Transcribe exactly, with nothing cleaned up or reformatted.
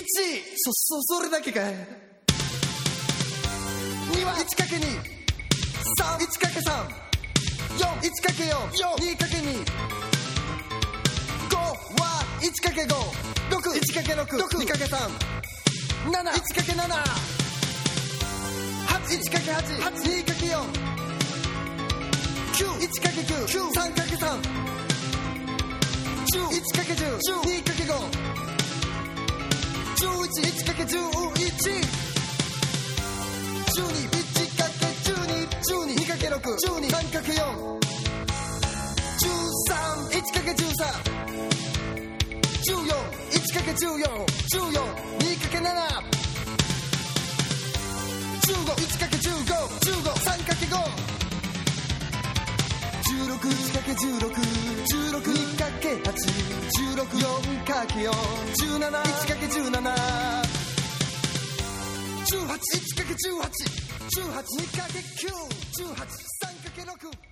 そ、そ、それだけかい。にはいちかけるに、さん、いちかけるさん、よん、いちかけるよん、にかけるに、ごはいちかけるご、ろく、いちかけるろく、にかけるさん、なな、いちかけるなな、はち、いちかけるはち、にかけるよん、きゅう、いちかけるきゅう、さんかけるさん、じゅう、いちかけるじゅう、にかけるご、じゅういち、いちかけるじゅういち、じゅうに、いちかけるじゅうに、じゅうに、にかけるろく、じゅうに、さんかけるよん、じゅうさん、いちかけるじゅうさん、じゅうよん、いちかけるじゅうよん、じゅうよん、にかけるなな、じゅうご、いちかけるじゅうご、じゅうご、さんかけるご、じゅうろく、いちかけるじゅうろく、じゅうろく、にかけるはち、じゅうろく、よんかけるよん、じゅうなな、いちかけるじゅうなな、じゅうはち、いちかけるじゅうはち、じゅうはち、にかけるきゅう、じゅうはち、さんかけるろく